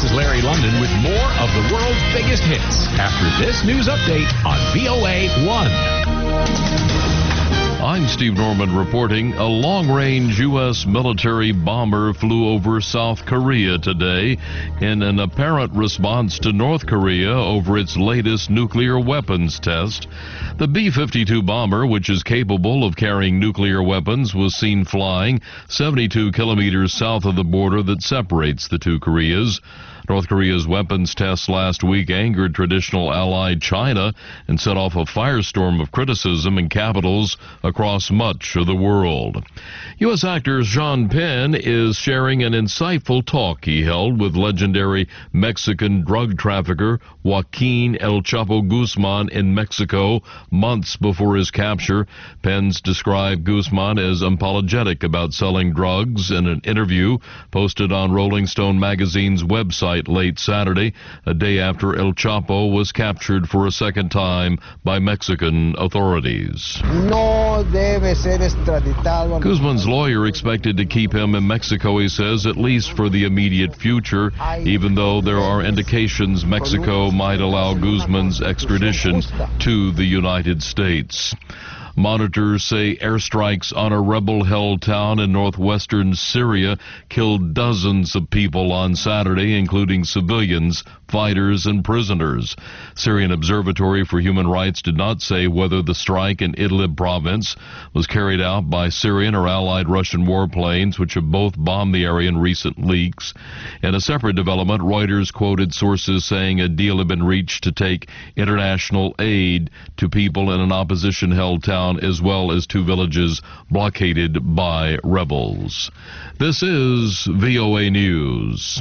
is Larry London with more of the world's biggest hits after this news update on VOA 1. I'm Steve Norman reporting. A long-range U.S. military bomber flew over South Korea today in an apparent response to North Korea over its latest nuclear weapons test. The B-52 bomber, which is capable of carrying nuclear weapons, was seen flying 72 kilometers south of the border that separates the two Koreas. North Korea's weapons tests last week angered traditional ally China and set off a firestorm of criticism in capitals across much of the world. U.S. actor Sean Penn is sharing an insightful talk he held with legendary Mexican drug trafficker Joaquin El Chapo Guzman in Mexico months before his capture. Penn's described Guzman as unapologetic about selling drugs in an interview posted on Rolling Stone magazine's website late Saturday, a day after El Chapo was captured for a second time by Mexican authorities. Guzman's lawyer expected to keep him in Mexico, he says, at least for the immediate future, even though there are indications Mexico might allow Guzman's extradition to the United States. Monitors say airstrikes on a rebel-held town in northwestern Syria killed dozens of people on Saturday, including civilians, fighters, and prisoners. Syrian Observatory for Human Rights did not say whether the strike in Idlib province was carried out by Syrian or allied Russian warplanes, which have both bombed the area in recent leaks. In a separate development, Reuters quoted sources saying a deal had been reached to take international aid to people in an opposition-held town, as well as two villages blockaded by rebels. This is VOA News.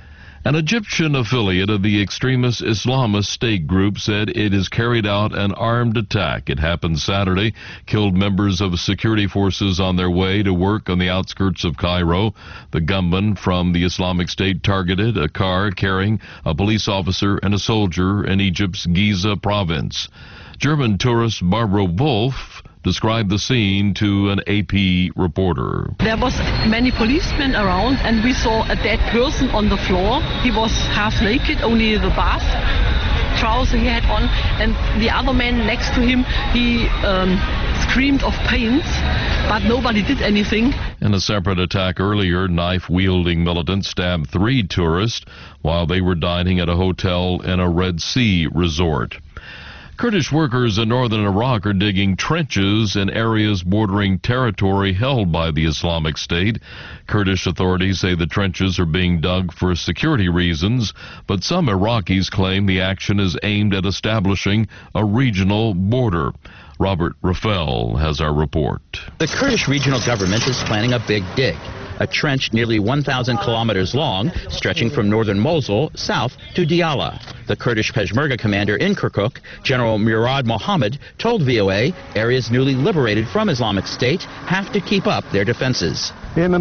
An Egyptian affiliate of the extremist Islamist State group said it has carried out an armed attack. It happened Saturday, killed members of security forces on their way to work on the outskirts of Cairo. The gunman from the Islamic State targeted a car carrying a police officer and a soldier in Egypt's Giza province. German tourist Barbara Wolf described the scene to an AP reporter. There was many policemen around and we saw a dead person on the floor. He was half naked, only the bath trouser he had on, and the other man next to him, he screamed of pain, but nobody did anything. In a separate attack earlier, knife-wielding militants stabbed 3 tourists while they were dining at a hotel in a Red Sea resort. Kurdish workers in northern Iraq are digging trenches in areas bordering territory held by the Islamic State. Kurdish authorities say the trenches are being dug for security reasons, but some Iraqis claim the action is aimed at establishing a regional border. Robert Rafael has our report. The Kurdish regional government is planning a big dig. A trench nearly 1,000 kilometers long, stretching from northern Mosul south to Diyala. The Kurdish Peshmerga commander in Kirkuk, General Murad Mohammed, told VOA areas newly liberated from Islamic State have to keep up their defenses.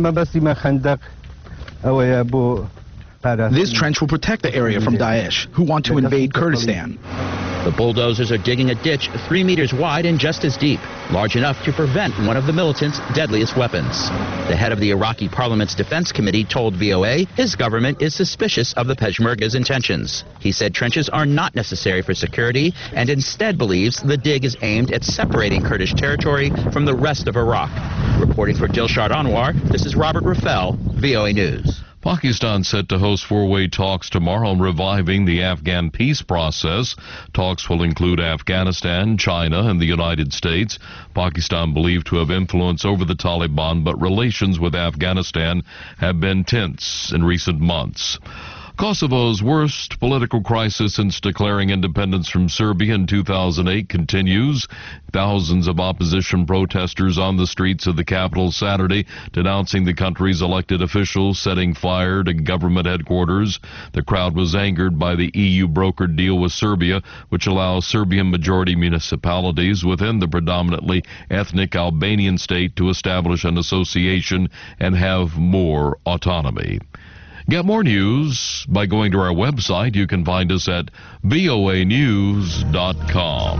This trench will protect the area from Daesh, who want to invade Kurdistan. The bulldozers are digging a ditch 3 meters wide and just as deep, large enough to prevent one of the militants' deadliest weapons. The head of the Iraqi Parliament's Defense Committee told VOA his government is suspicious of the Peshmerga's intentions. He said trenches are not necessary for security and instead believes the dig is aimed at separating Kurdish territory from the rest of Iraq. Reporting for Dilshad Anwar, this is Robert Rafael, VOA News. Pakistan set to host 4-way talks tomorrow on reviving the Afghan peace process. Talks will include Afghanistan, China, and the United States. Pakistan believed to have influence over the Taliban, but relations with Afghanistan have been tense in recent months. Kosovo's worst political crisis since declaring independence from Serbia in 2008 continues. Thousands of opposition protesters on the streets of the capital Saturday denouncing the country's elected officials setting fire to government headquarters. The crowd was angered by the EU brokered deal with Serbia, which allows Serbian-majority municipalities within the predominantly ethnic Albanian state to establish an association and have more autonomy. Get more news by going to our website. You can find us at voanews.com.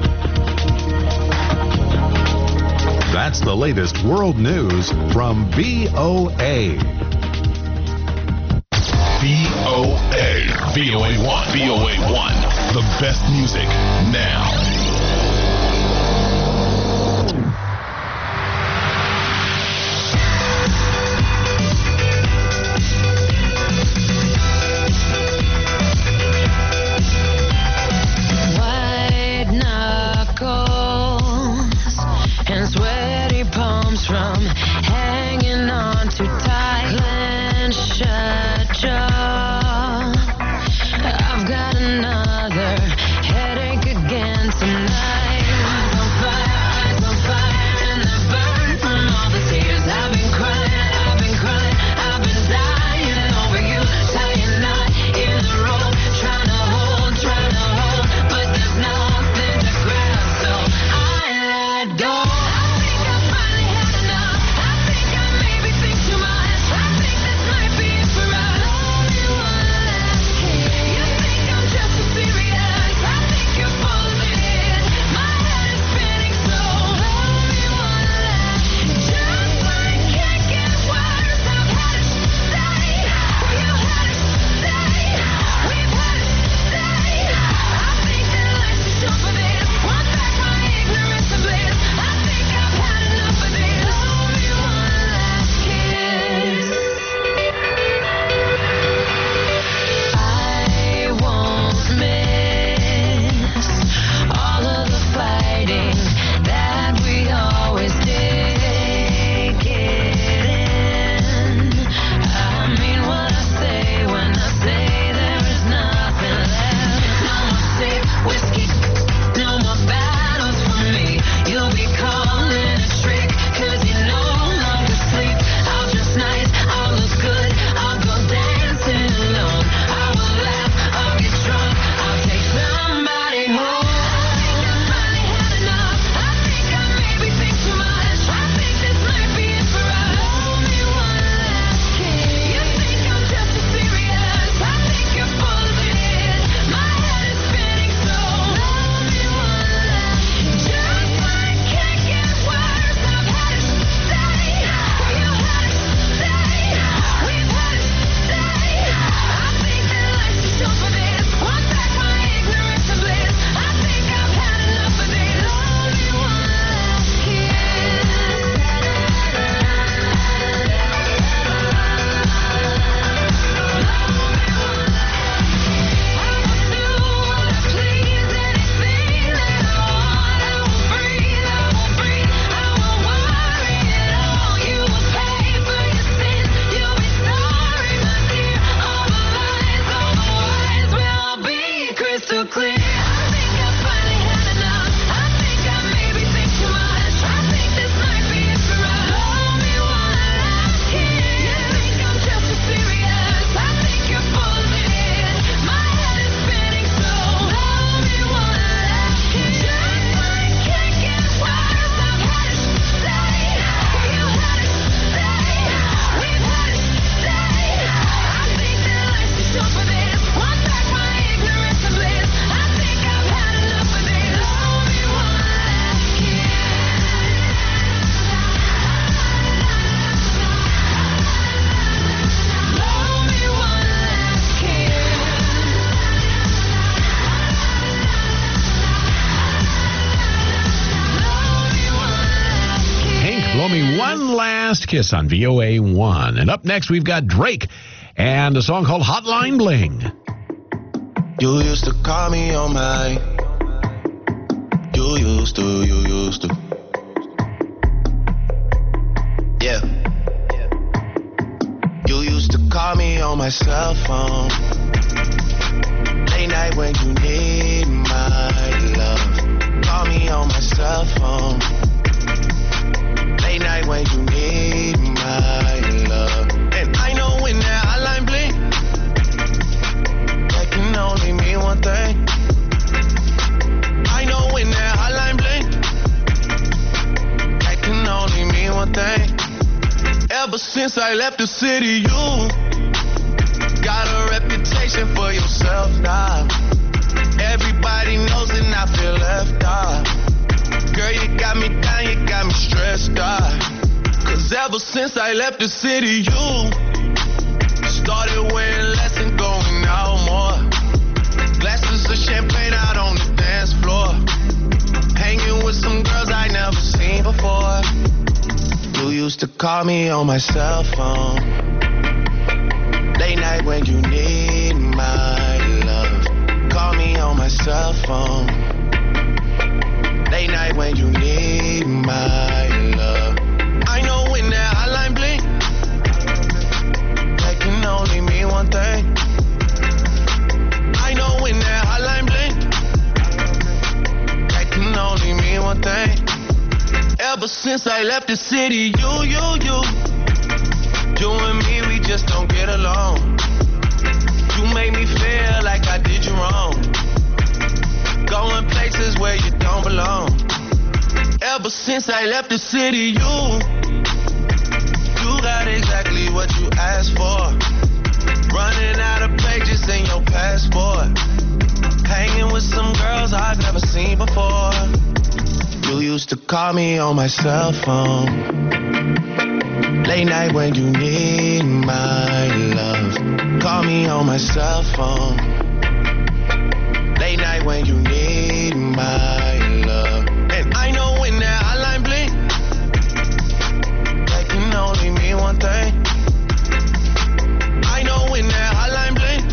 That's the latest world news from VOA. VOA. VOA1. VOA1. The best music now. From hanging on too tight, clench shut jaw. I've got another headache again tonight. Eyes on fire, and I burn from all the tears. I've been crying, I've been dying over you. Tying knot in the rope, trying to hold, but there's nothing to grab, so I let go. One Last Kiss on VOA1. And up next, we've got Drake and a song called Hotline Bling. You used to call me on my... You used to. Yeah. You used to call me on my cell phone. Late night when you need my love. Call me on my cell phone. Late night when you need my love. And I know when that hotline bling, that can only mean one thing. I know when that hotline bling, that can only mean one thing. Ever since I left the city, you got a reputation for yourself now. Everybody knows and I feel left out. Girl, you got me down, you got me stressed out. Cause ever since I left the city, you started wearing less and going out more. call me on my cell phone. Late night when you need my love. Call me on my cell phone. Late night when you need my love. I know when that hotline blink, that can only mean one thing. I know when that hotline blink, that can only mean one thing. Ever since I left the city, you and me, we just don't get along. You made me feel like I did you wrong. Going places where you don't belong. Ever since I left the city, you got exactly what you asked for. Running out of pages in your passport. Hanging with some girls I've never seen before. You used to call me on my cell phone. Late night when you need my love. Call me on my cell phone. Late night when you need my love. And I know when that hotline blink, that can only mean one thing. I know when that hotline blink,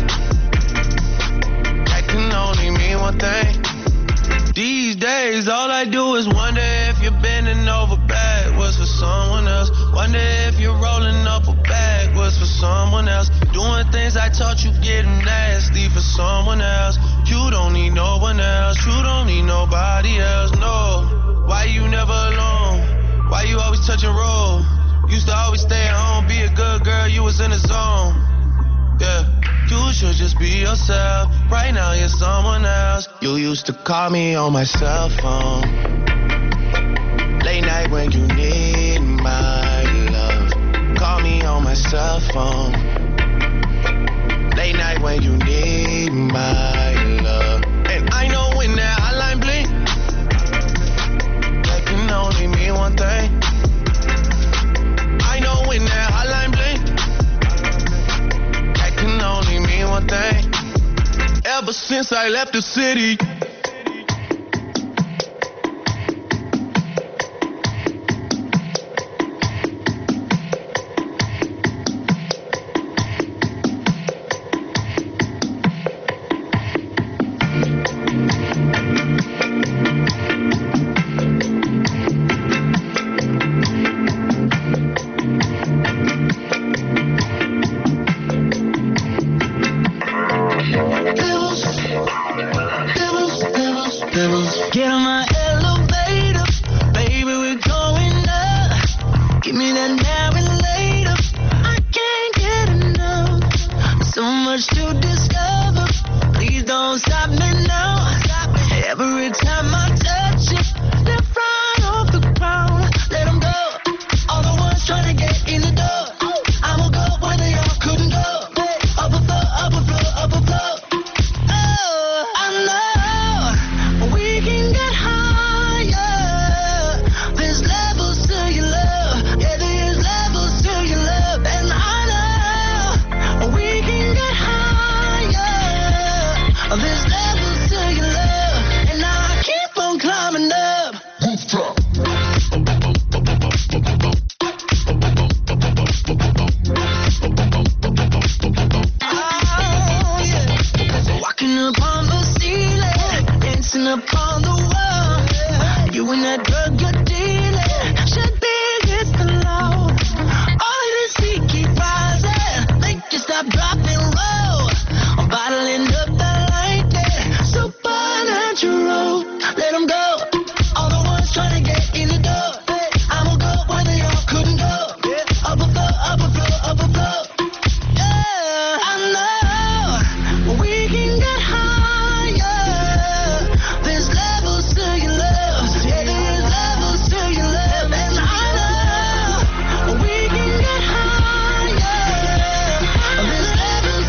that can only mean one thing. These days, all I do is wonder if you're bending over backwards for someone else. Wonder if you're rolling up a backwards for someone else. Doing things I taught you getting nasty for someone else. You don't need no one else. You don't need nobody else, no. Why you never alone? Why you always touch and roll? Used to always stay at home, be a good girl, you was in the zone. Yeah. You should just be yourself. Right now you're someone else. You used to call me on my cell phone. Late night when you need my love. Call me on my cell phone. Late night when you need my love. And I know when that hotline blink, that can only mean one thing. I know when that hotline blink, can only mean one thing. Ever since I left the city. Get on my elevator, baby, we're going up. Give me that now and later. I can't get enough. So much to discover. Please don't stop me now. Every time I touch it, they're flying off the ground. Let them go. All the ones trying to get in the door. I'ma go where they all couldn't go. Up a floor, up a floor, up a floor. Oh, I know. We can get higher. There's levels to your love. Yeah, there's levels to your love. And I know we can get higher. There's levels to your love. And I keep on climbing up. Rooftop. Oh, yeah. Walking upon the ceiling, dancing upon the wall. You and that drug you're dealing should be against the law. All of this heat keep rising, make you stop, drop, and roll. I'm bottling up the lightning, supernatural. Let them go. All the ones trying to get in the door. I'ma go where they all couldn't go. Up a floor, up a floor, up a floor. Yeah, I know we can get higher. There's levels to your love. Yeah, there's levels to your love. And I know we can get higher. There's levels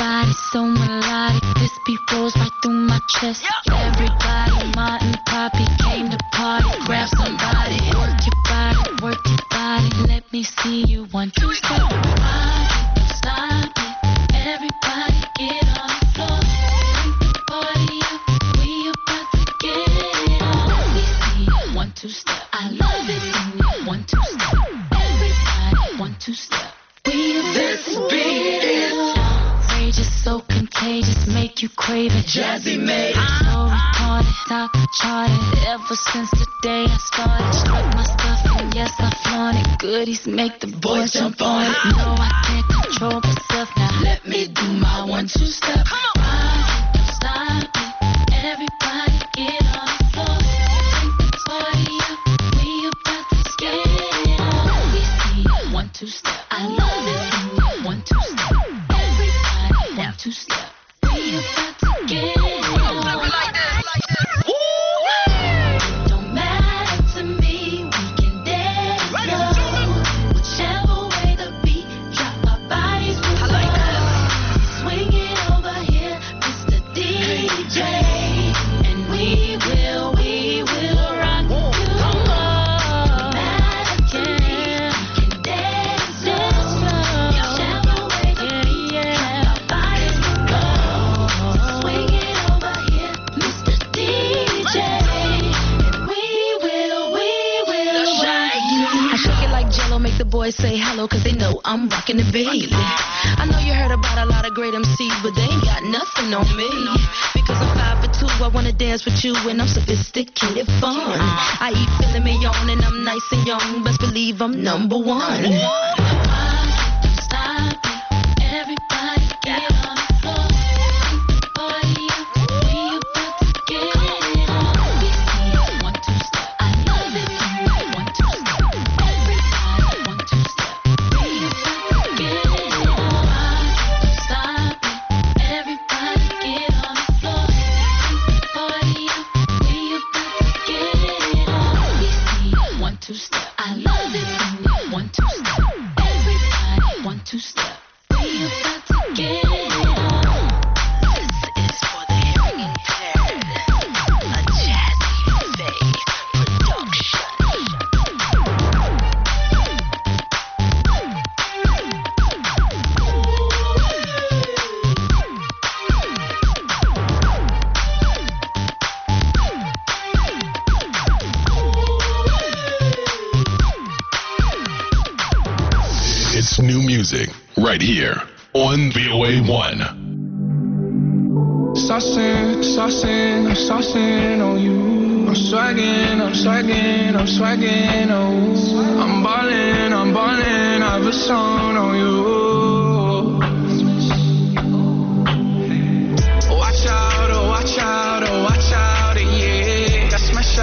body so melodic. This beat rolls right through my chest. Everybody, Martin, Poppy came to party. Grab somebody, work your body. Let me see you 1, 2, step. Stop it. Everybody get on the floor. Bring the party up. We about to get it on. Let me see you 1, 2, step. I love it. 1, 2, step. Everybody, 1, 2, step. This beat is outrageous, so contagious, make you crave it. Jazzy made it. So retarded, top charted. Ever since the day I started, struck my stuff and yes I flaunt it. Goodies make the boys jump on it. No, I can't control myself now. Let me do my 1, 2 step. Stop it. Everybody get on the floor. Bring the party up. We about to get it on. Let me see 1, 2 step. I love it. 1, 2 step. Everybody, 1, 2 step. We about to get it on. Don't matter to me, we can dance slow. Whichever way the beat drop, our bodies will go. Swing it over here, Mr. DJ, and we will rock you. Don't matter to me, we can dance slow. Whichever way the beat drop, our bodies will go. Swing it over here, Mr. DJ, and we will rock you. I shake it like Jello, make the boys say hello, cause they know I'm rocking the baby. I know you heard about a lot of great MCs, but they ain't got nothing on me. Because I'm 5'2", I wanna dance with you, and I'm sophisticated fun. I eat filet mignon, and I'm nice and young, best believe I'm number 1. Stop it. Everybody get on the floor. Bring the party up. We about to get it on. We see 1, 2 step. I love it. 1, 2 step. Everybody, 1, 2 step. We about to get it on. Stop it. Everybody get on the floor. Bring the party up. We about to get it on. We see 1, 2 step. I love it. 1, 2 step. Everybody, 1, 2 step. We about to get it on. This is for the hearing impaired. A Jazzy Faye production. It's new music right here on VOA1. Saucing on you. I'm swagging, oh. I'm ballin', I've a song on you. Watch out, yeah. I smash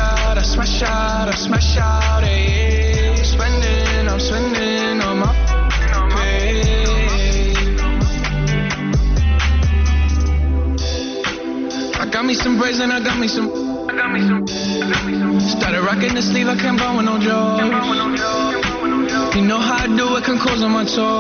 out, yeah. I'm spending on my pay. I got me some braids and I got me some. Started rocking the sleeve, I can't buy with no job. You know how I do it, can close on my toe.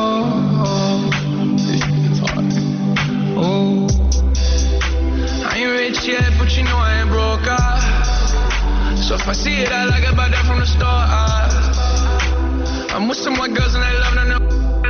Oh, I ain't rich yet, but you know I ain't broke. So if I see it, I like it, buy that from the store. I'm with some white girls and they love them.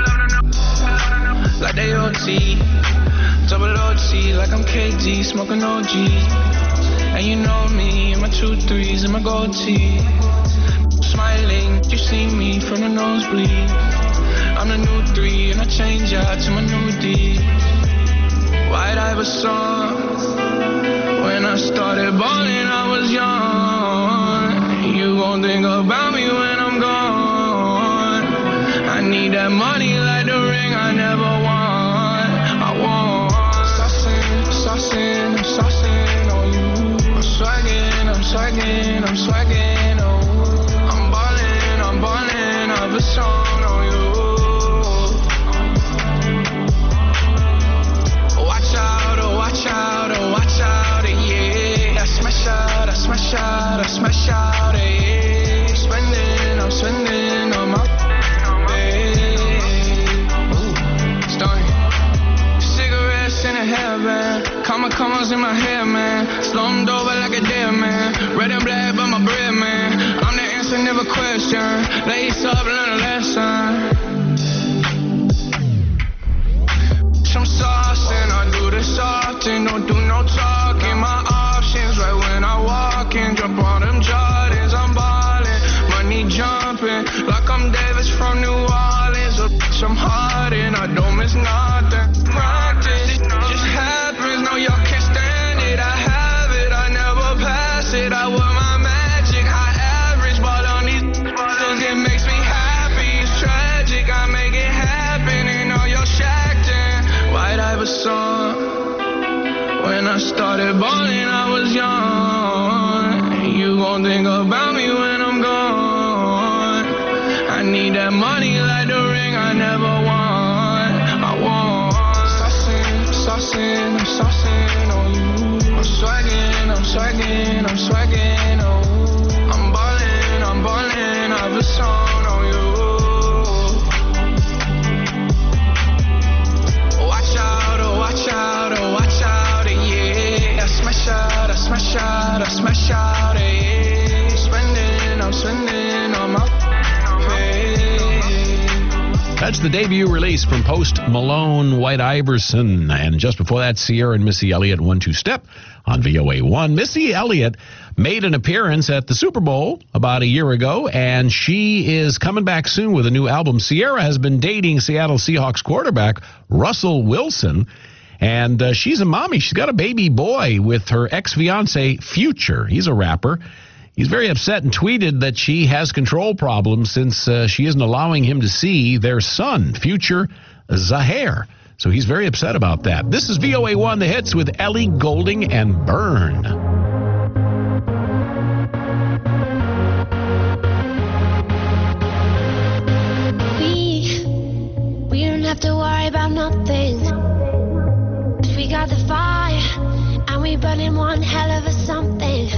Like they OT, double OT, like I'm KD, smoking OG. And you know me, and my 2 3s and my gold tee. Smiling, you see me from the nosebleed. I'm the new 3 and I change out to my new D. White Iverson. When I started balling, I was young. You gon' think about me when I'm gone. I need that money like the ring I never won. I want saucing on you. I'm swagging, oh. I'm ballin', I've a song on you. Watch out, yeah. I smash out, yeah. I'm spending on my pay. Stunning. Cigarette question. Lace up, learn a lesson. Some sauce and I do this often. Don't do no talking. My options right when I walk in. Jump on them Jordans, I'm ballin'. Money jumping like I'm Davis from New Orleans. I'm hard and I don't miss nothing. Practice just happens. No, y'all can't stand it. I have it. I never pass it. I wear my magic. High average, but on these cause it makes me happy. It's tragic. I make it happen and all y'all shacked in. White Iverson. When I started balling, I was young. You gon' think about me when I'm gone. I need that money like the ring I never won. I want saucing, I'm saucing on you. I'm swagging, oh. I'm ballin', I've a song on you. Watch out, oh, watch out, oh, watch out, yeah. I smash out, yeah. I'm spending on my pay. That's the debut release from Post Malone, White Iverson. And just before that, Sierra and Missy Elliott, 1-2 Step on VOA1. Missy Elliott made an appearance at the Super Bowl about a year ago, and she is coming back soon with a new album. Sierra has been dating Seattle Seahawks quarterback Russell Wilson, and she's a mommy. She's got a baby boy with her ex-fiancé, Future. He's a rapper. He's very upset and tweeted that she has control problems since she isn't allowing him to see their son, Future Zahair. So he's very upset about that. This is VOA1 The Hits with Ellie Goulding and Burn. We don't have to worry about nothing. We got the fire and we burning one hell of a something.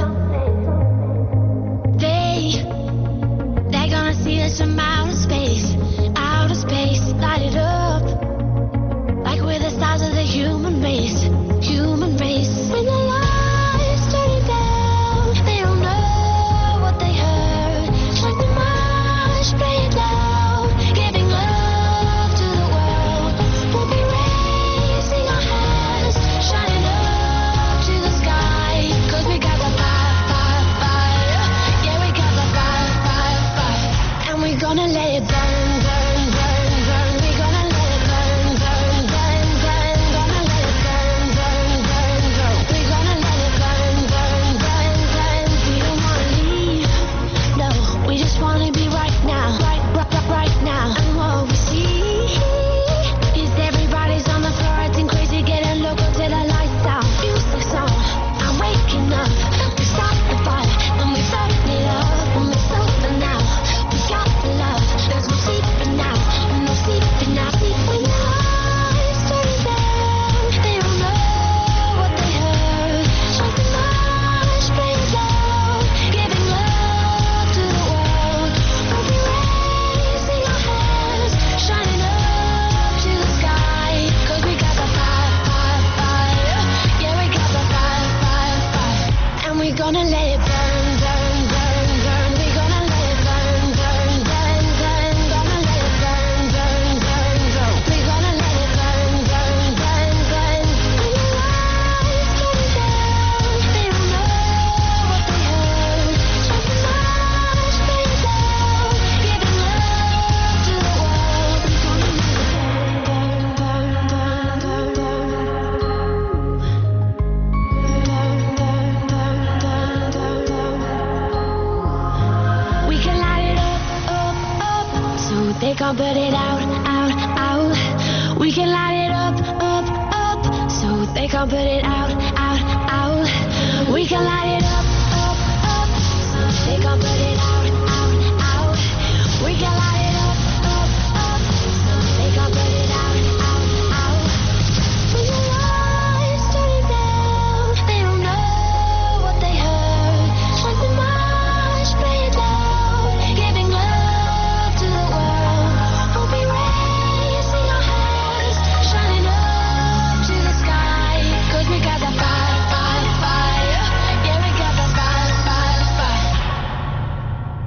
They're gonna see us from outer space, light it up, like we're the stars of the human race. When the lights turn down, they don't know what they heard. Shine the march, play it loud, giving love to the world. We'll be raising our hands, shining up to the sky, 'cause we got the fire, yeah, we got the fire, and we're gonna let it burn. We're gonna let it burn. Gonna let it burn. We're gonna let it burn. We don't wanna leave, no, we just wanna be right now, right now. And what we see is everybody's on the floor acting crazy, getting local till the lights out. Music's on, I'm waking up. We start the fire and we burn it up, and it's over now. We got the love, there's no sleeping now, no sleeping now. When the lights turn down, they don't know what they heard. Shine the march, play it loud, giving love to the world. We'll be raising our hands, shining up to the sky, 'cause we got the fire, yeah, we got the fire, and we're gonna let it burn. We're gonna let it burn. Gonna let it burn. We're gonna let it burn. When the lights turn down, they don't know what they heard. Shine the march, play it loud, giving love to the world. We're gonna let it We can light it up, so they can't put it out. We can light it up, so they can't put it out. We can light it up, so they can't put it out. We can light it up, so they can't put it out. When the lights turn down, they don't know what they heard. Shine the march, play it loud, giving love to the world. We'll be raising our hands, shining up to the sky, 'cause we got the fire, yeah, we got the fire.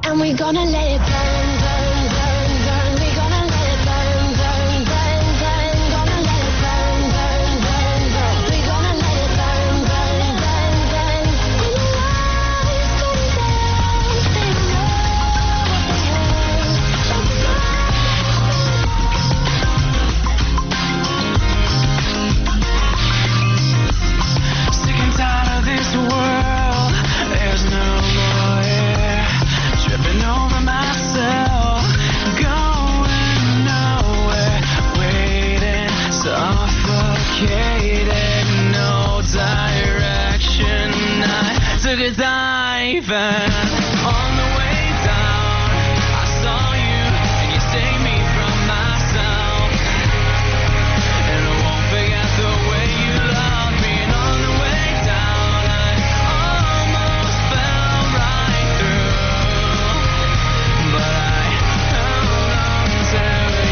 and we're gonna let it burn, burn, burn, burn. We're gonna let it burn, burn, burn, burn. Gonna let it burn, burn, burn, burn. We're gonna let it burn, burn, burn, burn. And your eyes gonna dance, they know what they heard. Sick and tired of this world. There's no more air. Tripping over myself. Going nowhere. Waiting, suffocated. No direction. I took a dive and on the way down, I saw you and you saved me from myself. And I won't forget the way you loved me. And on the way down, I almost fell right through. But I held on to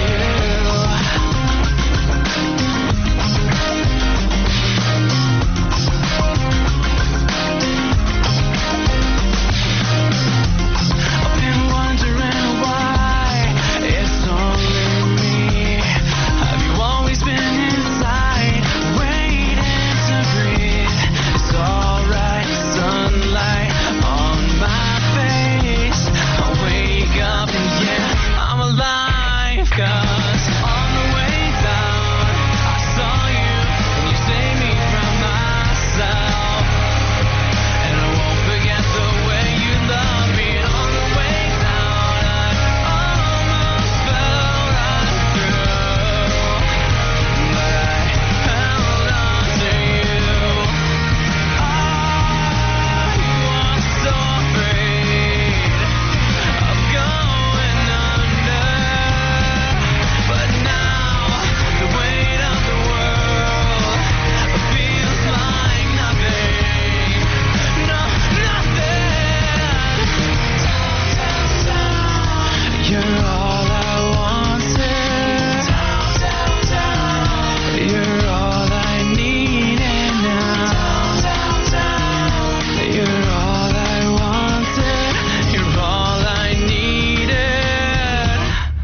I've been wondering why it's only me. Have you always been inside, waiting to breathe? It's alright, sunlight on my face. I wake up and yeah, I'm alive. 'Cause on the way down, I saw you and you saved me from myself. And I won't forget the way you loved me. And on the way down, I almost fell right through. But I held on to you. I was so afraid of going under. But now, the weight of the world feels like nothing. No, nothing. You're all I wanted. You're all I needed now. You're all I wanted. You're all I needed.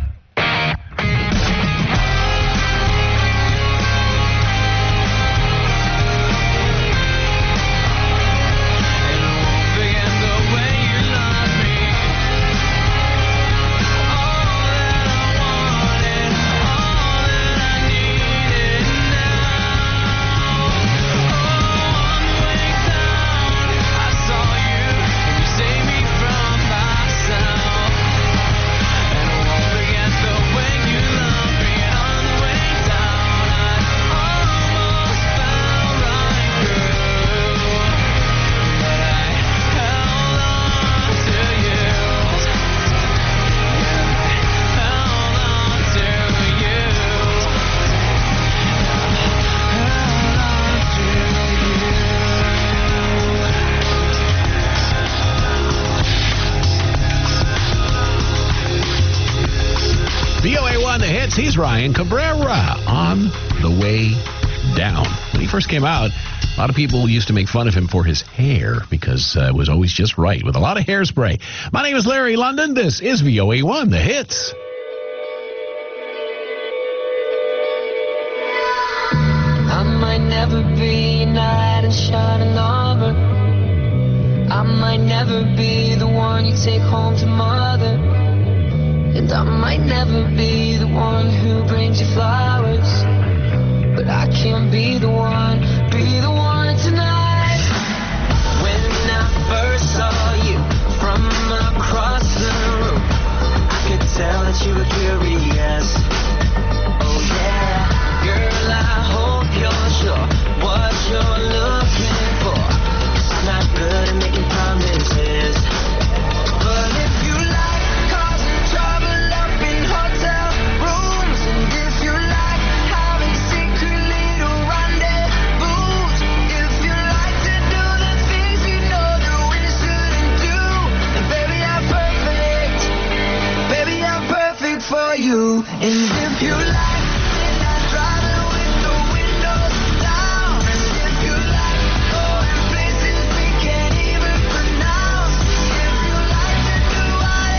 And I won't forget the way you loved me. All that I wanted, all that I needed now. On the way down, I saw you and you saved me from myself. And I won't forget the way you loved me. And on the way down, I almost fell right through. But I held on to you. Yeah, I held on to you. VOA1, the hits. He's Ryan Cabrera on the way down. When he first came out, a lot of people used to make fun of him for his hair because it was always just right with a lot of hairspray. My name is Larry London. This is VOA1, the hits. I might never be a knight in shining armor. I might never be the one you take home to mother. And I might never be the one who brings you flowers. But I can be the one tonight. When I first saw you from across the room, I could tell that you were curious. Oh yeah, girl, I hope you're sure what you're looking for. 'Cause I'm not good at making promises. But if you like causing trouble up in hotel rooms, and if you like having secret little rendezvous, if you like to do the things you know that we shouldn't do, then baby, I'm perfect for you. And if you like, then I drive it with the windows down. And if you like going places we can't even pronounce, if you like to do whatever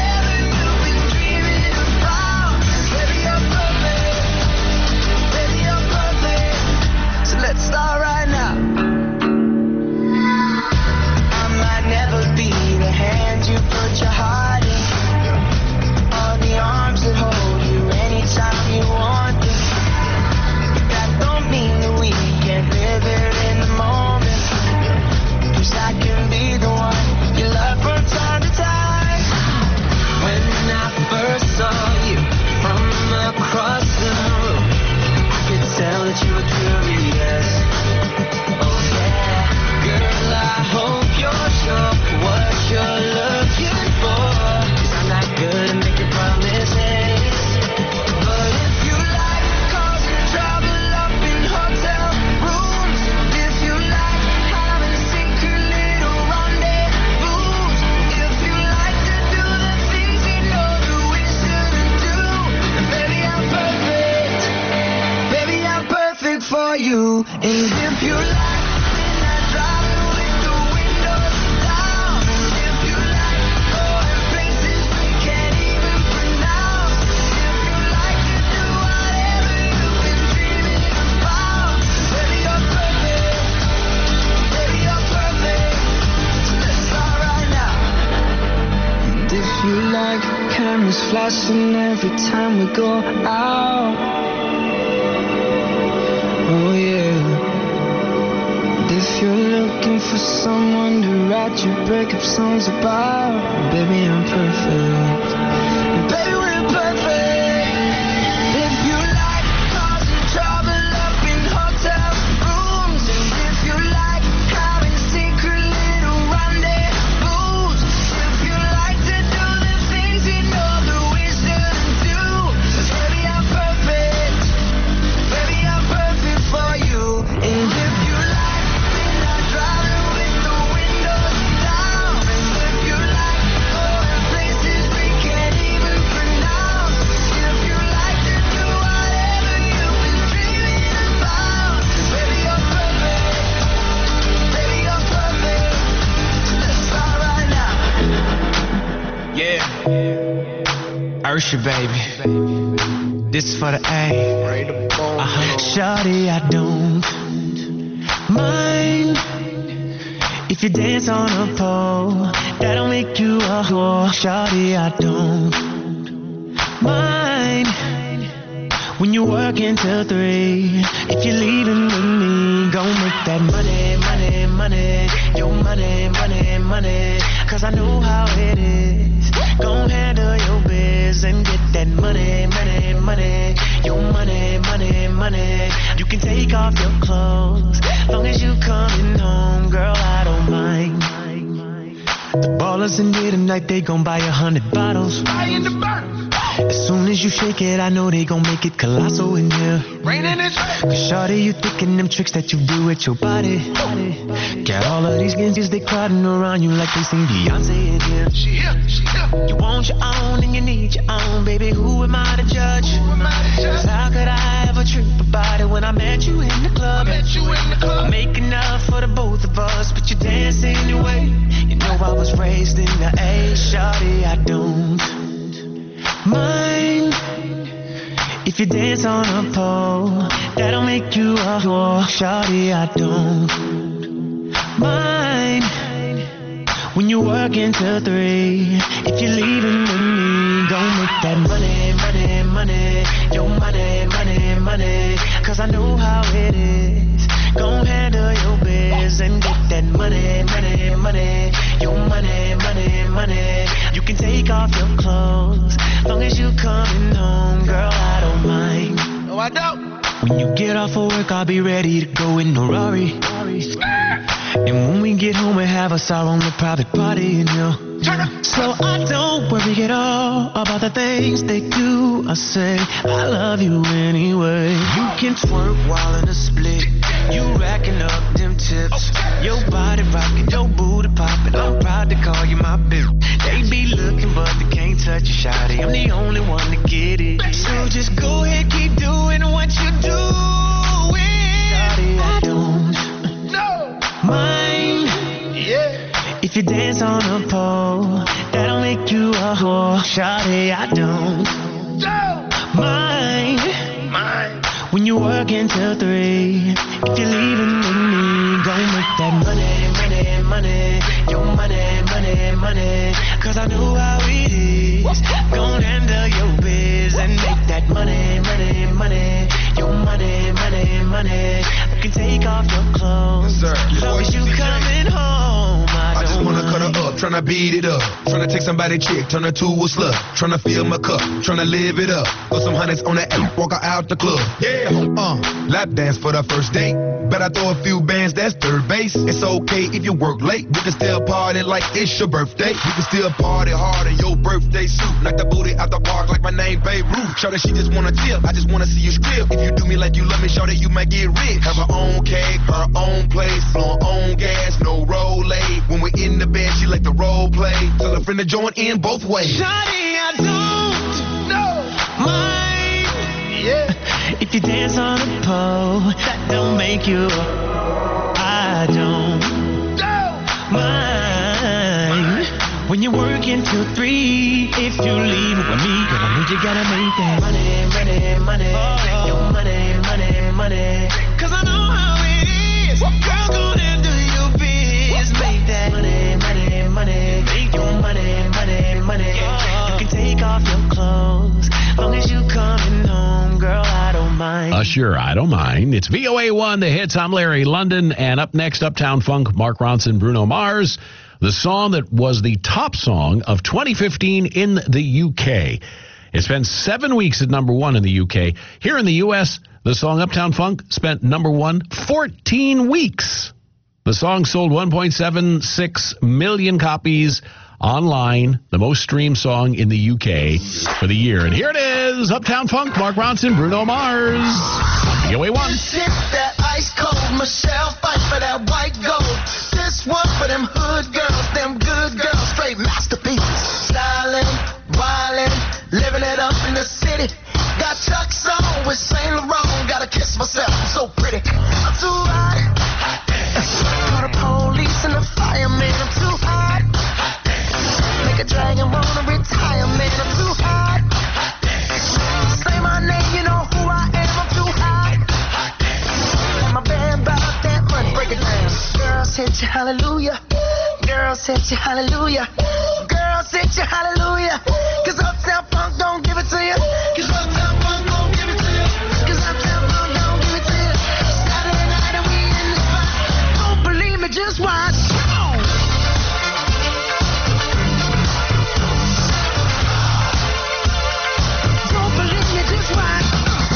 you. And if you like midnight driving with the windows down, and if you like going places we can't even pronounce, if you like to do whatever you've been dreaming about, baby, you're perfect. Baby, you're perfect. So let's start right now. And if you like cameras flashing every time we go out, oh yeah. And if you're looking for someone to write your breakup songs about, baby, I'm perfect. Baby, we're perfect. If you like causing trouble up in hotel rooms, and if you like having secret little rendezvous, if you like to do the things you know that we shouldn't do, baby, I'm perfect. Baby, I'm perfect for you. And if you like midnight driving with the windows down, and if you like going places we can't even pronounce, if you like to do whatever you've been dreaming about, baby, you're perfect. Baby, you're perfect. So let's start right now. Yeah. Ursha, baby. This is for the A. Shawty, I don't mind if you dance on a pole. That'll make you a whore. Shawty, I don't mind when you work until 3. If you're leaving with me, gon' make that money, money, money. Your money, money, money. Cause I know how it is. Gon' handle your biz and get that money, money, money. Your money, money, money. You can take off your clothes, long as you coming home, girl, I don't mind. The ballers in here tonight, they gon' buy 100 bottles. As soon as you shake it, I know they gon' make it colossal in here. Cause shawty, you thinking them tricks that you do with your body. Got all of these niggas, they crowding around you like they seen Beyonce in here. She here. You want your own and you need your own, baby, who am I to judge? Cause how could I ever trip about it when I met you in the club? I make enough for the both of us, but you dance anyway. You know I was raised in the A, shawty, I don't mind if you dance on a pole. That'll make you a whore. Shawty, I don't mind when you work until 3. If you're leaving with me, gon' make that money, money, money. Your money, money, money. Cause I know how it is. Gon' handle your biz and get that money, money, money. Your money, money, money. You can take off your clothes, long as you coming home, girl, I don't mind. No, I don't. When you get off of work, I'll be ready to go in a Rari. And when we get home, we have us our own little private party, you know. So I don't worry at all about the things they do or say. I love you anyway. You can twerk while in a split. You racking up them tips. Your body rocking, your booty popping. I'm proud to call you my bitch. They be looking, but they can't touch you, shawty. I'm the only one to get it. So just go ahead, keep doing what you doing. Shawty, I don't mind if you dance on a pole. That'll make you a whore. Shawty, I don't mind when you work until 3. If you're leaving with me, gon' make that money, money, money. Your money, money, money. Cause I know how it is. Gon' handle your biz and make that money, money, money. Your money, money, money. You can take off your clothes, as long as you coming home. I just wanna cut her up, tryna beat it up. Tryna take somebody chick, turn her to a slut. Tryna fill my cup, tryna live it up. Throw some hundreds on that app, walk her out the club. Yeah, lap dance for the first date. Bet I throw a few bands, that's third base. It's okay if you work late. We can still party like it's your birthday. We can still party hard in your birthday suit. Knock the booty out the park like my name Babe Ruth. Show that she just wanna tip, I just wanna see you strip. If you do me like you love me, show that you might get rich. Have her own cake, her own place, blowing own gas, no roll aid. When we're in the bed, she like to role play. Tell her friend to join in both ways. Shawty, I don't mind. If If you dance on a pole, that don't make you. I don't mind when you're working till 3. If you leave with me, girl, I know you gotta make that money, money, money. Make your money, money, money. 'Cause I know how it is. Girl, go and do your biz. Make that money, money, money. Make your money, money, money. You can take off your clothes, long as you coming home, girl. I don't mind. Sure, I don't mind. It's VOA1, the hits. I'm Larry London, and up next, Uptown Funk, Mark Ronson, Bruno Mars. The song that was the top song of 2015 in the UK. It spent 7 weeks at number 1 in the UK. Here in the U.S., the song Uptown Funk spent number 1 14 weeks. The song sold 1.76 million copies online, the most streamed song in the UK for the year. And here it is, Uptown Funk, Mark Ronson, Bruno Mars, on VOA1. This hit that ice cold, Michelle fight for that white gold. This one for them hood girls, them good girls, straight masterpieces. Styling, wildin', living it up in the city. Got Chuck's on with Saint Laurent, gotta kiss myself, I'm so pretty. I'm too hot. Call the police and the fireman, I'm too hot. Make a dragon wanna retire, man, I'm too hot. Say my name, you know who I am, I'm too hot. And my band about that money, break it down. Girls hit you, hallelujah. Girls hit you, hallelujah. Girls hit you, hallelujah. 'Cause Uptown Funk don't give it to you. 'Cause Uptown Funk don't give it to you. 'Cause Uptown Funk don't give it to you. Saturday night and we in the spot. Don't believe me, just watch. Come on. Don't believe me, just watch.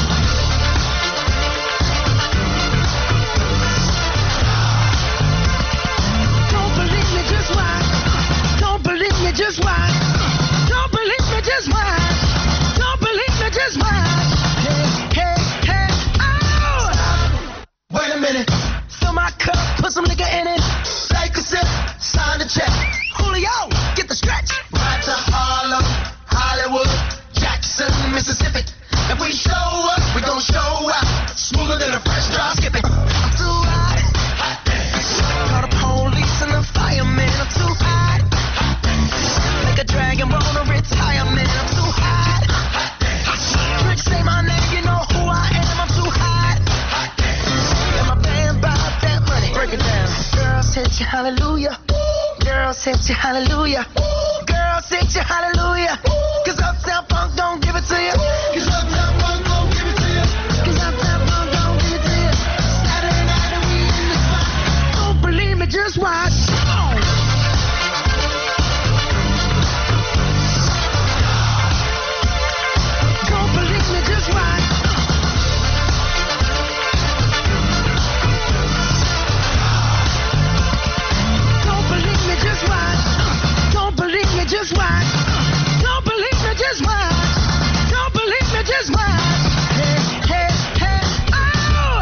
Don't believe me, just watch. Don't believe me, just watch. Don't believe me, just watch. Don't believe me, just watch. Hey, hey, hey, oh! Wait a minute. Fill my cup, put some liquor in it. Take a sip, sign the check. Julio, get the stretch. Right to Harlem, Hollywood, Jackson, Mississippi. If we show up, we gon' show out. Smoother than a fresh drop skipping. I'm too hot. Call the police and the fireman, I'm too hot. Make a dragon wanna retire, man, I'm too hot. Trick, say my name, you know who I am, I'm too hot. And my band bought that money, break it down. Girls hit you, hallelujah. Girls hit you, hallelujah. Girls hit you, hallelujah. 'Cause Uptown Funk don't give it to you. 'Cause Uptown Funk don't give it to you. 'Cause Uptown Funk don't give it to you. Saturday night and we in the spot. Don't believe me, just watch. Come on. Don't believe me, just watch. Don't believe me, just watch. Don't believe me, just watch. Don't believe me, just watch. Don't believe me, just watch. Hey, hey, hey, oh!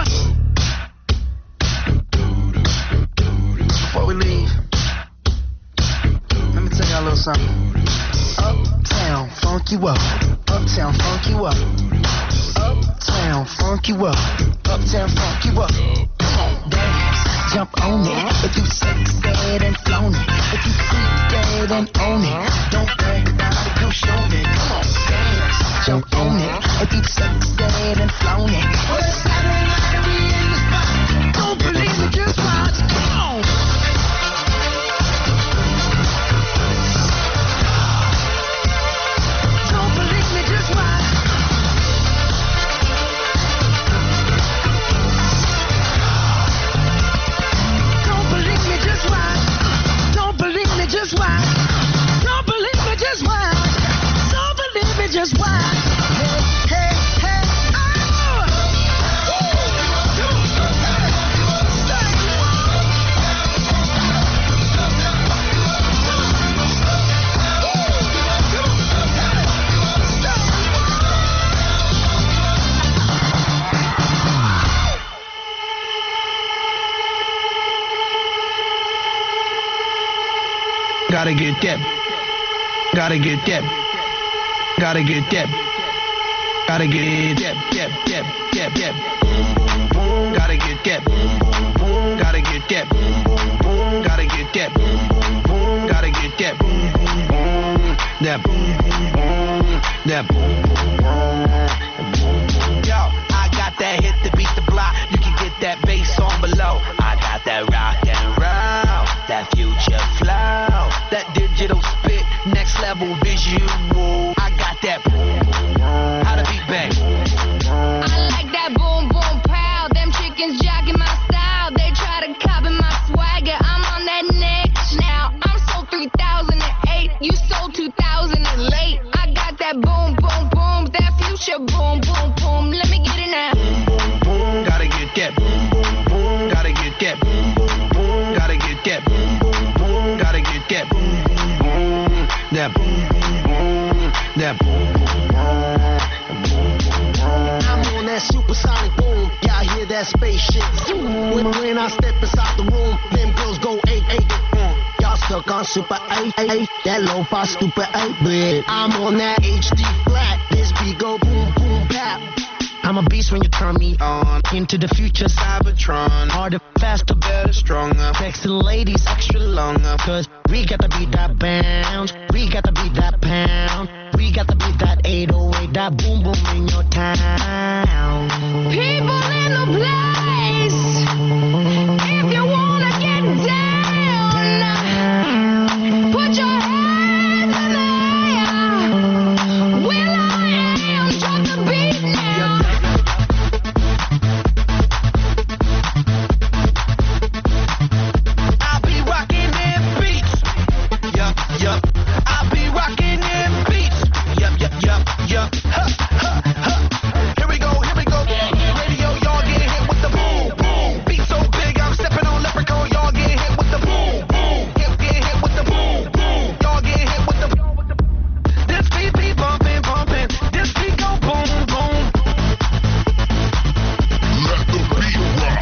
Before we leave, let me tell y'all a little something. Uptown, funk you up. Uptown, funk you up. Uptown, funk you up. Uptown, funk you up. Come on, dance, jump on it. If you sex dead and flown it. If you freak dead and own it. Don't brag about it, come show me. Come on, dance, jump on it. If you sex dead and flown it. Well, it's Saturday night and we in the spot. Don't believe me, just watch. Come on. Don't believe me, just watch. Don't believe me, just watch. Don't believe me, just watch. Don't believe me, just watch. Don't believe me, just watch. Hey, hey, hey, oh! Gotta get that. Gotta get that. Gotta get that. Gotta get Boom, boom, gotta get that. Boom, boom, gotta get that. Boom, boom, gotta get that. Boom, boom, gotta get that. Boom, boom, that boom, boom, that boom, boom. Yo, I got that hit to beat the block. You can get that bass on below. I got that rock and roll, that future flow, that digital spit, next level visual. I got that. How to beat bang. I like that boom, boom, pow. Them chickens jacking my style. They try to copy my swagger. I'm on that next now. I'm sold 3008. You sold 2000 late. I got that boom, boom, boom. That future boom, boom, boom. Let me get it now. Boom, boom, boom. Gotta get that. Boom, boom, boom. Gotta get that. Boom, boom, boom. Gotta get that. Boom, boom, boom. Gotta get that. Boom, boom, boom. That boom, boom. That boom, boom. I'm on that supersonic boom. Y'all hear that spaceship? When I step inside the room, them girls go 8-8. Y'all stuck on super 8-8. That lo-fi stupid 8-bit. I'm on that HD flat. This beat go boom, boom, bap. I'm a beast when you turn me on. Into the future, Cybertron. Harder, faster, better, stronger. Sexy ladies, extra longer. Cause we got to beat that bounce. We got to beat that pound. We got to beat that 808. That boom, boom in your town. People in the place. If you wanna get down, put your hands in the air. Will I am, drop the beat now. I'll be rocking them beats. Yup, yup. I'll be rocking them beats. Yup, yup, yup, yup. Huh, huh, huh. Here we go, here we go. Radio, y'all get hit with the boom, boom. Beat so big, I'm stepping on leprechaun. Y'all get hit with the boom, boom. Get hit with the boom, boom. Y'all get hit with the boom. This beat be bumping, bumping. This beat go boom, boom. Let the beat rock.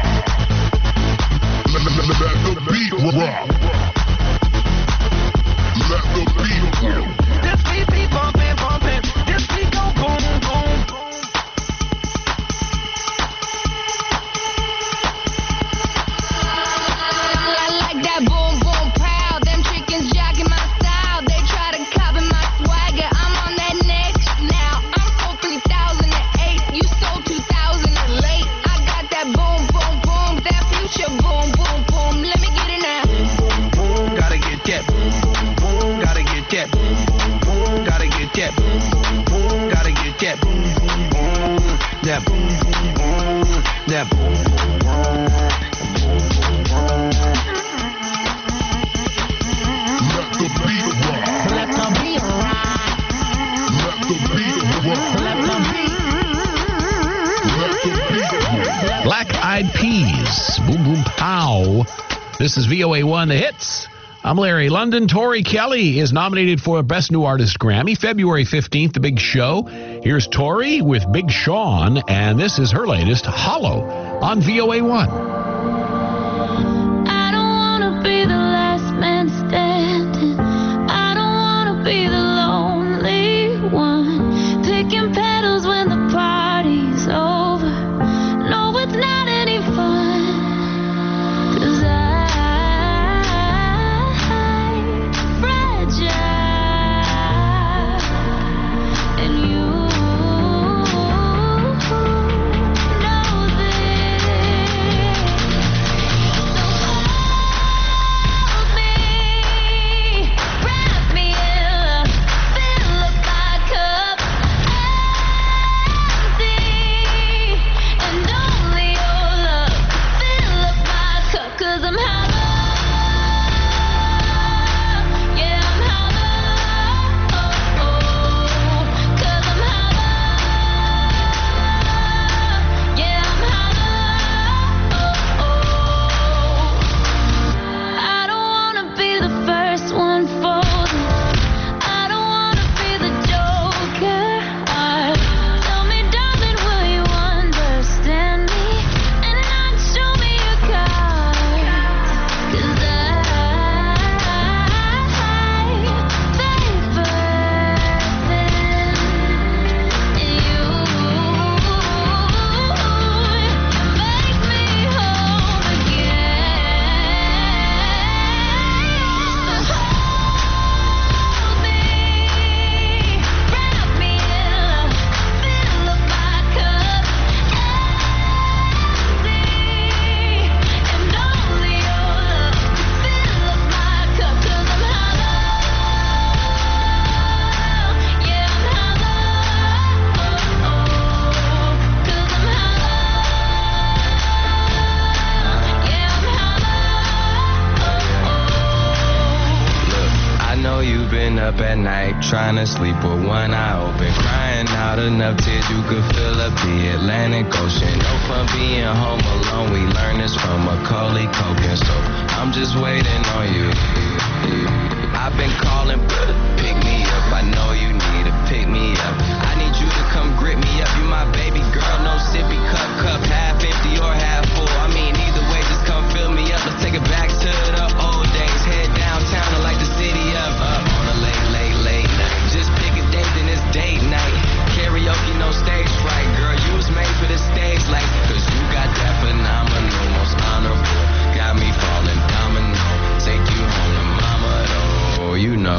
Let the beat rock. Let the beat rock. This beat be bumping, bumping. This beat go boom, boom. I like that boom, boom, pow. Them chickens jacking my style. They try to copy my swagger. I'm on that next now. I'm sold 3008. You sold 2000 late. I got that boom, boom, boom. That future boom, boom, boom. Let me get it now. Boom, boom, gotta get that. Boom, boom, gotta get that. Boom, boom, gotta get that. Boom, boom, gotta get that. Boom, boom, that boom, boom, that boom, boom. Let the beat rock. Let the beat rock. Let the beat rock. Let the beat. Let the beat rock. Black Eyed Peas, boom, boom, pow. This is VOA1 The Hits. I'm Larry London. Tori Kelly is nominated for Best New Artist Grammy, February 15th, The Big Show. Here's Tori with Big Sean, and this is her latest, Hollow, on VOA1. I don't wanna be the last man standing. I don't wanna be the lonely one. Picking petals when the party's over. No, it's not any fun. 'Cause I'm fragile. And you know this. So hold me, wrap me in a pillow like a night, trying to sleep with one eye open, crying out enough tears you could fill up the Atlantic Ocean. No fun being home alone, we learned this from Macaulay Culkin, so I'm just waiting on you. I've been calling, pick me up, I know you need to pick me up. I need you to come grip me up, you my baby girl, no sippy cup half empty or half full. I mean, either way, just come fill me up, let's take it back to the old days. Head downtown and light the city up on a late night. Just pick a date, then it's date night. Karaoke, no stage fright, girl, you was made for the stage lights, cause you got that phenomenal, most honorable, got me falling domino, take you home to mama, though, you know.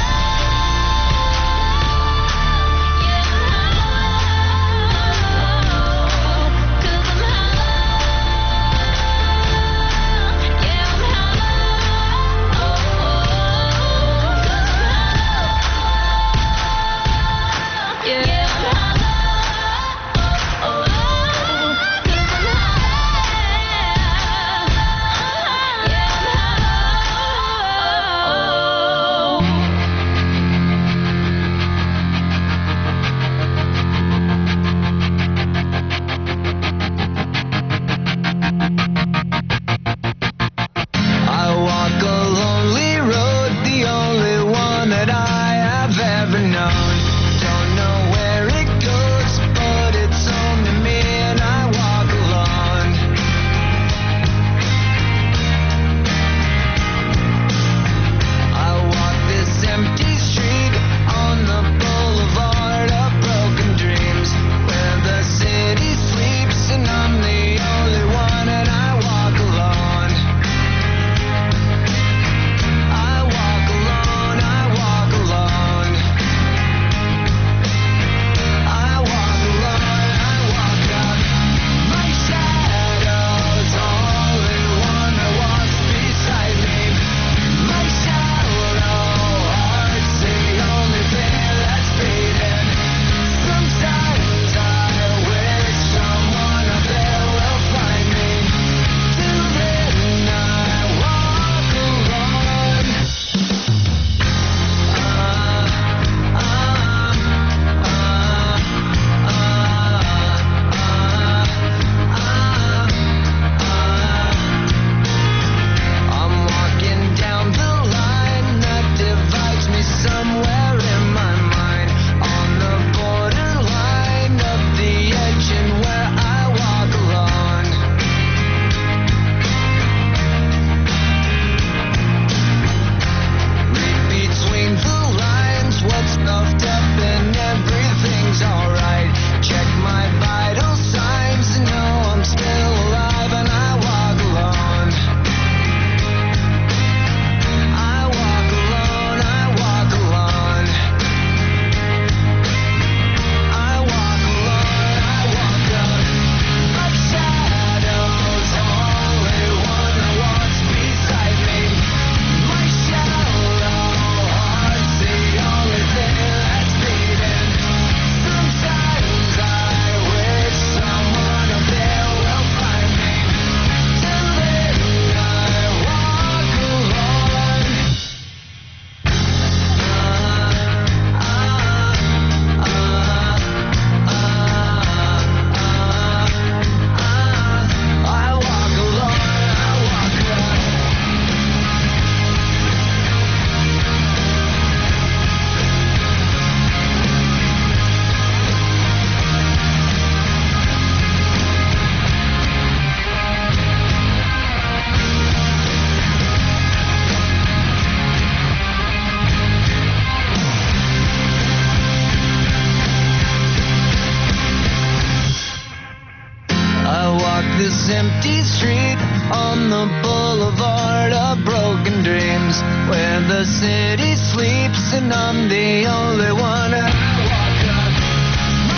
this empty street on the boulevard of broken dreams, where the city sleeps and I'm the only one. I walk up, my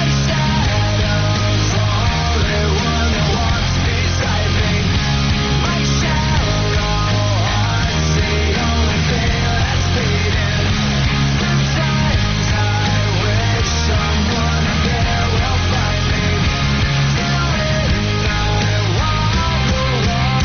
shadow's the only one that walks beside me. My shallow heart's the only thing that's beating. Sometimes I wish someone there will find me. Till then I walk alone.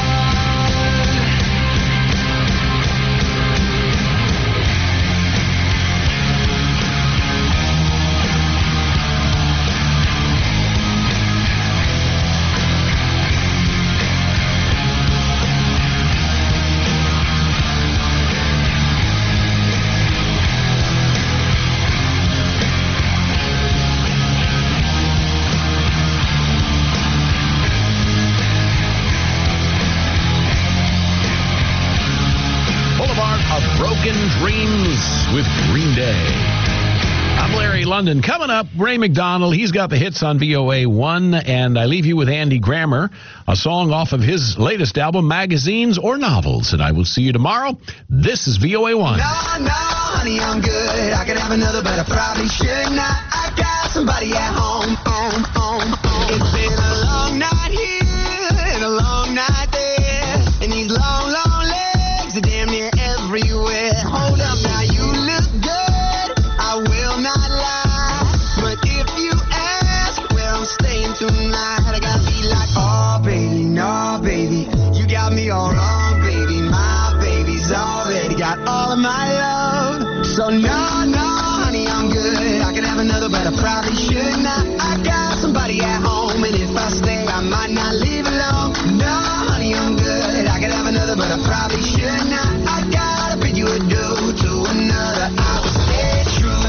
London. Coming up, Ray McDonald. He's got the hits on VOA 1. And I leave you with Andy Grammer, a song off of his latest album, Magazines or Novels. And I will see you tomorrow. This is VOA 1. No, honey, I'm good. I could have another, but I probably should not. I got somebody at home. It's been a long night here and a long night there. And these long, long legs are damn near everywhere. Hold up now, you look good. I will not lie. But if you ask where I'm staying tonight, I gotta be like, oh, baby, no, baby. You got me all wrong, baby. My baby's already got all of my love. So no, honey, I'm good. I could have another, but I probably should not. I got somebody at home, and if I stay, I might not leave alone. No, honey, I'm good. I could have another, but I probably should not. I gotta bid you adieu to another. I will stay true.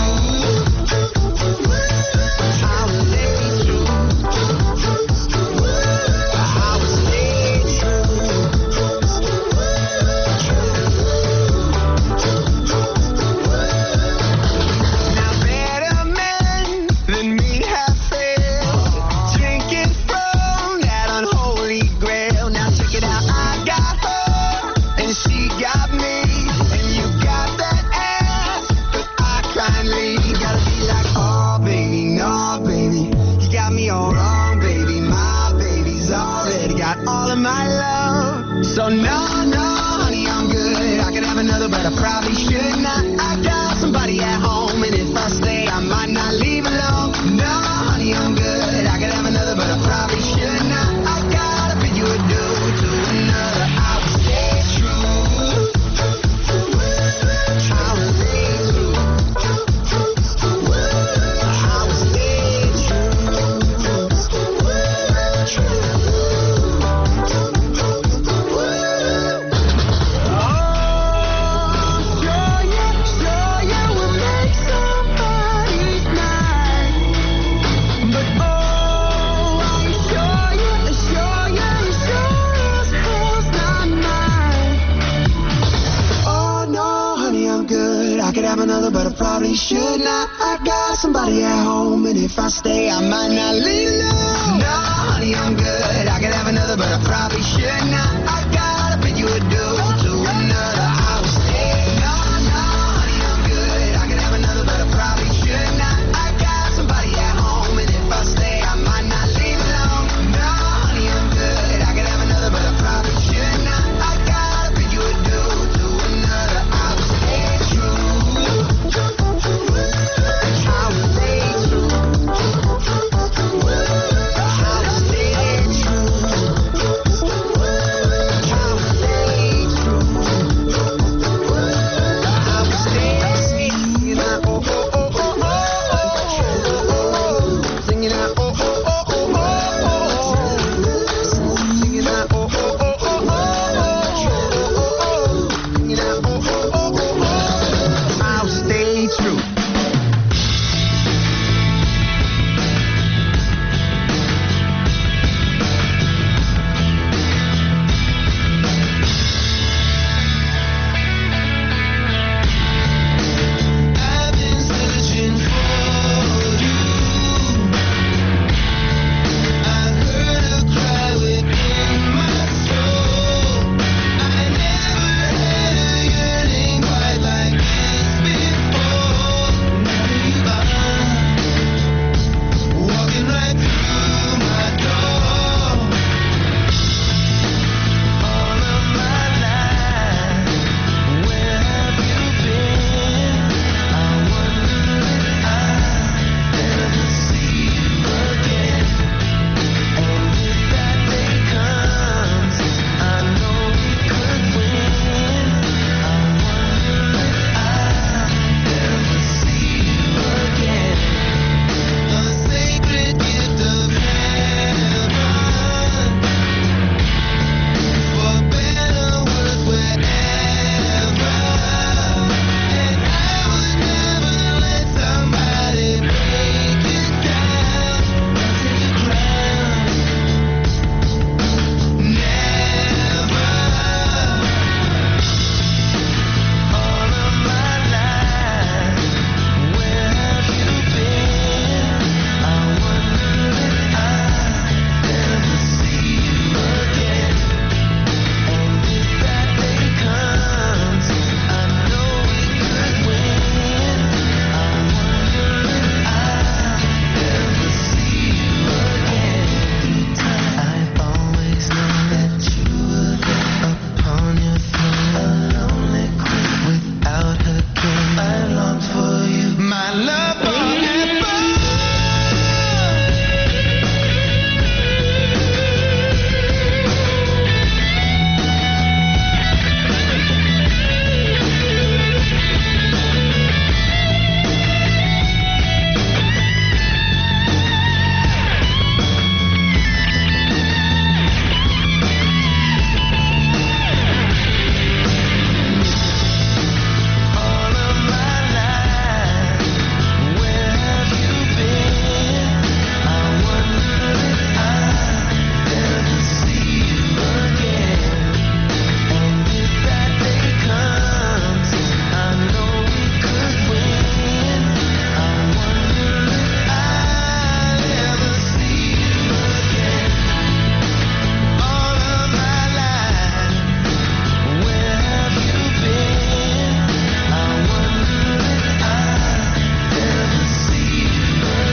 I will stay true. I will stay Now better men than me have failed, drinking from that unholy grail. Now check it out, I got her and she got me, and you got that ass, but I kindly gotta be like, oh baby, no baby, you got me all wrong, baby. My baby's already got all of my love. So no, honey, I'm good. I could have another, but I probably should not. I got somebody at home, and if I stay, I might not leave alone. No, honey, I'm good. I could have another, but I probably should not. I gotta bid you adieu to another. I will stay true. I will stay true. I will stay Sure you will make somebody's night. But I'm sure it's not mine. Oh no, honey, I'm good. I could have another, but I probably should not. I got somebody at home, and if I stay, I might not leave alone. No, honey, I'm good. I could have another, but I probably should not.